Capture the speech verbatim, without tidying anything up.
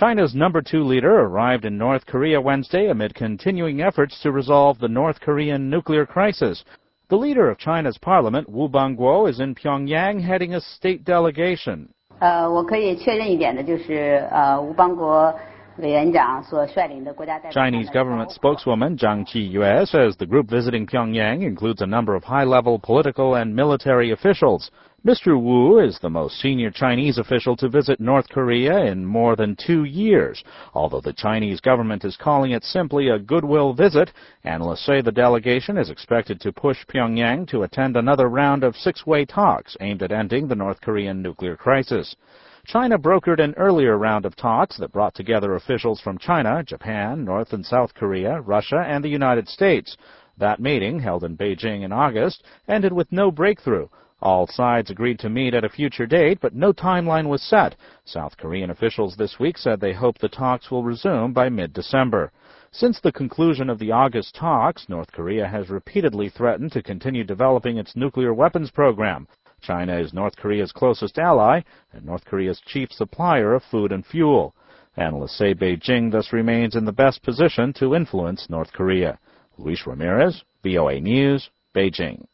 China's number two leader arrived in North Korea Wednesday amid continuing efforts to resolve the North Korean nuclear crisis. The leader of China's parliament, Wu Bangguo, is in Pyongyang heading a state delegation. Uh, 我可以确认一点的就是，呃，吴邦国 Chinese government spokeswoman Zhang Qiyue says the group visiting Pyongyang includes a number of high-level political and military officials. Mister Wu is the most senior Chinese official to visit North Korea in more than two years. Although the Chinese government is calling it simply a goodwill visit, analysts say the delegation is expected to push Pyongyang to attend another round of six-way talks aimed at ending the North Korean nuclear crisis. China brokered an earlier round of talks that brought together officials from China, Japan, North and South Korea, Russia, and the United States. That meeting, held in Beijing in August, ended with no breakthrough. All sides agreed to meet at a future date, but no timeline was set. South Korean officials this week said they hope the talks will resume by mid-December. Since the conclusion of the August talks, North Korea has repeatedly threatened to continue developing its nuclear weapons program. China is North Korea's closest ally and North Korea's chief supplier of food and fuel. Analysts say Beijing thus remains in the best position to influence North Korea. Luis Ramirez, V O A News, Beijing.